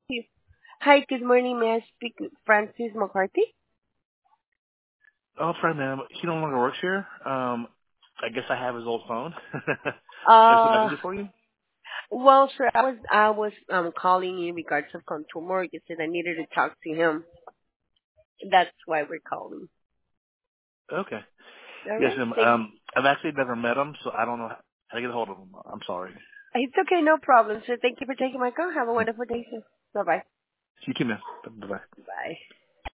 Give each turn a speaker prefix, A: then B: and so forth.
A: Hi, good morning. May I speak with Francis McCarthy?
B: Oh, sorry, ma'am. He no longer works here. I guess I have his old phone. Is the
A: Uh,
B: messenger for you?
A: well, sir, I was calling in regards of Contour Mortgage, and I needed to talk to him. That's why we're calling.
B: Okay.
A: All
B: Yes,
A: right,
B: ma'am.
A: thank.
B: I've actually never met him, so I don't know how to get a hold of him. I'm sorry.
A: It's okay, no problem, sir. Thank you for taking my call. Have a wonderful day, sir. Bye bye.
B: You too, ma'am. Bye-bye.
A: Bye.